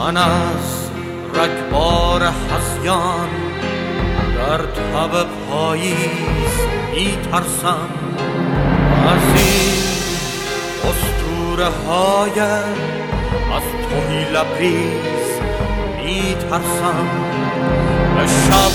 من از رگبار هذیان در تب پاییز میترسم، از این اسطوره های از تهی لبریز میترسم. به شب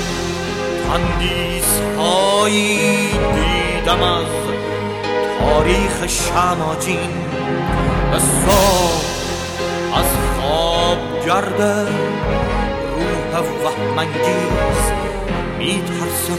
تندیس هایی دیدم از تاریخ شماجین، به صبح از خواب گرده روح وهم‌انگیز میترسم.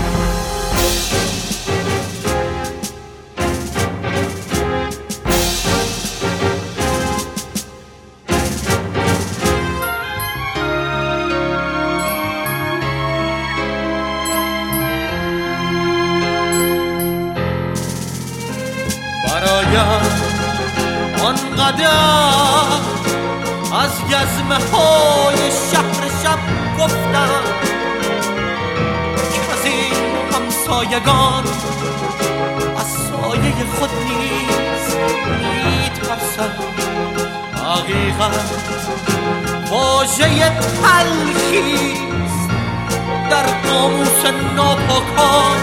برایم آنقدر از گزمه های شهر شب گفتم که از این همسایگان از سایه خود نیز میترسم. حقیقت واژه تلخیست در قاموس ناپاکان،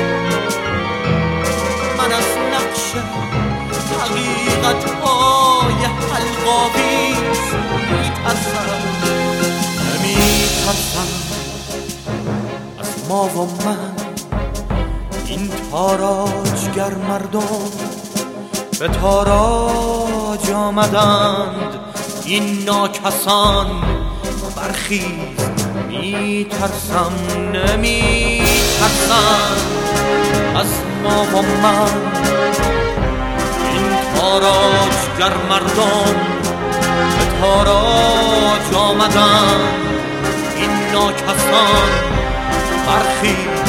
من از نقش حقیقت های حلق‌آویز میترسم. نمیترسم از ما و من، این تاراجگر مردم به تاراج آمدند، این ناکسان برخیز. میترسم نمیترسم از ما و من، تاراجگر مردم به تاراج آمدند، این ناکسان برخیز.